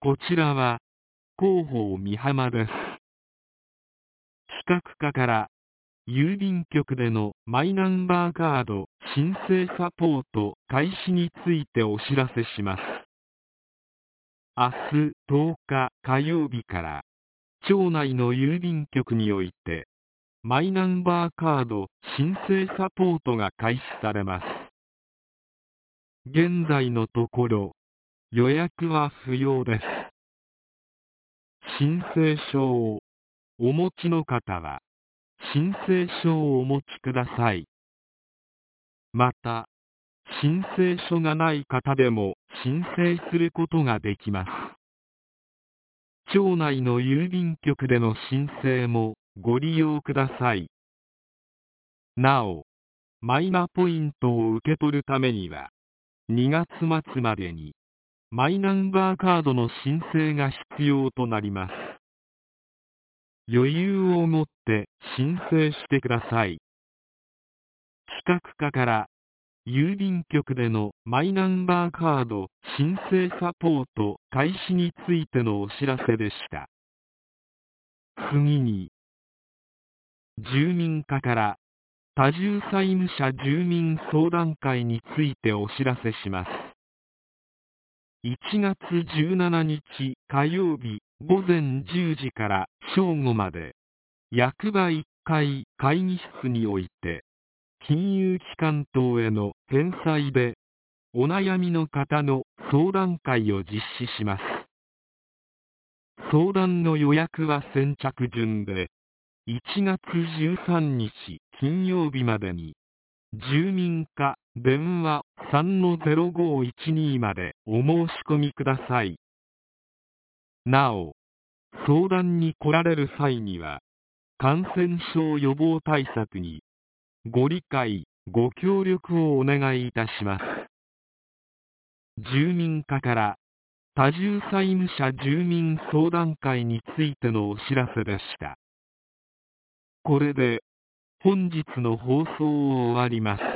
こちらは広報美浜です。企画課から郵便局でのマイナンバーカード申請サポート開始についてお知らせします。明日10日火曜日から町内の郵便局においてマイナンバーカード申請サポートが開始されます。現在のところ予約は不要です。申請書をお持ちの方は申請書をお持ちください。また、申請書がない方でも申請することができます。町内の郵便局での申請もご利用ください。なお、マイナポイントを受け取るためには、2月末までにマイナンバーカードの申請が必要となります。余裕を持って申請してください。企画課から郵便局でのマイナンバーカード申請サポート開始についてのお知らせでした。次に、住民課から多重債務者住民相談会についてお知らせします。1月17日火曜日午前10時から正午まで、役場1階会議室において、金融機関等への返済でお悩みの方の相談会を実施します。相談の予約は先着順で、1月13日金曜日までに、住民課電話 3-0512 までお申し込みください。なお、相談に来られる際には、感染症予防対策にご理解、ご協力をお願いいたします。住民課から多重債務者住民相談会についてのお知らせでした。これで本日の放送を終わります。